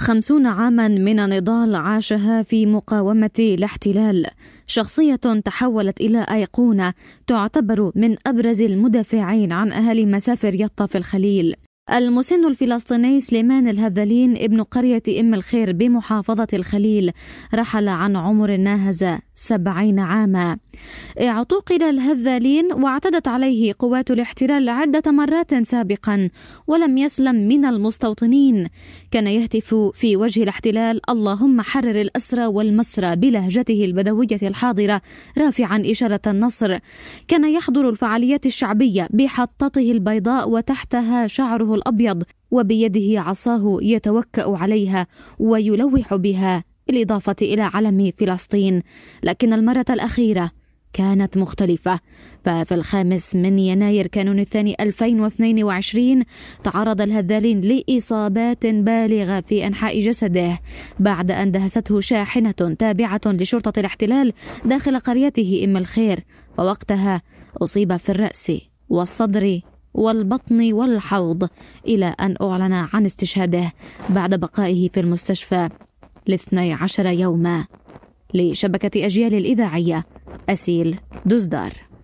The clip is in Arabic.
50 عاما من النضال عاشها في مقاومة الاحتلال، شخصية تحولت إلى أيقونة تعتبر من أبرز المدافعين عن أهالي مسافر يطا في الخليل. المسن الفلسطيني سليمان الهذلين ابن قرية أم الخير بمحافظة الخليل رحل عن عمر ناهز 70 عاما. اعتقل الهذلين واعتدت عليه قوات الاحتلال عدة مرات سابقا ولم يسلم من المستوطنين. كان يهتف في وجه الاحتلال: اللهم حرر الأسرى والمسرى بلهجته البدوية الحاضرة رافعا إشارة النصر. كان يحضر الفعاليات الشعبية بحطته البيضاء وتحتها شعره الأبيض، وبيده عصاه يتوكأ عليها ويلوح بها، بالإضافة إلى علم فلسطين. لكن المرة الأخيرة كانت مختلفة، ففي 5 يناير كانون الثاني 2022 تعرض الهذالين لإصابات بالغة في أنحاء جسده بعد أن دهسته شاحنة تابعة لشرطة الاحتلال داخل قريته أم الخير، فوقتها أصيب في الرأس والصدر والبطن والحوض، إلى أن أعلن عن استشهاده بعد بقائه في المستشفى 12 يوما. لشبكة أجيال الإذاعية، أسيل دوزدار.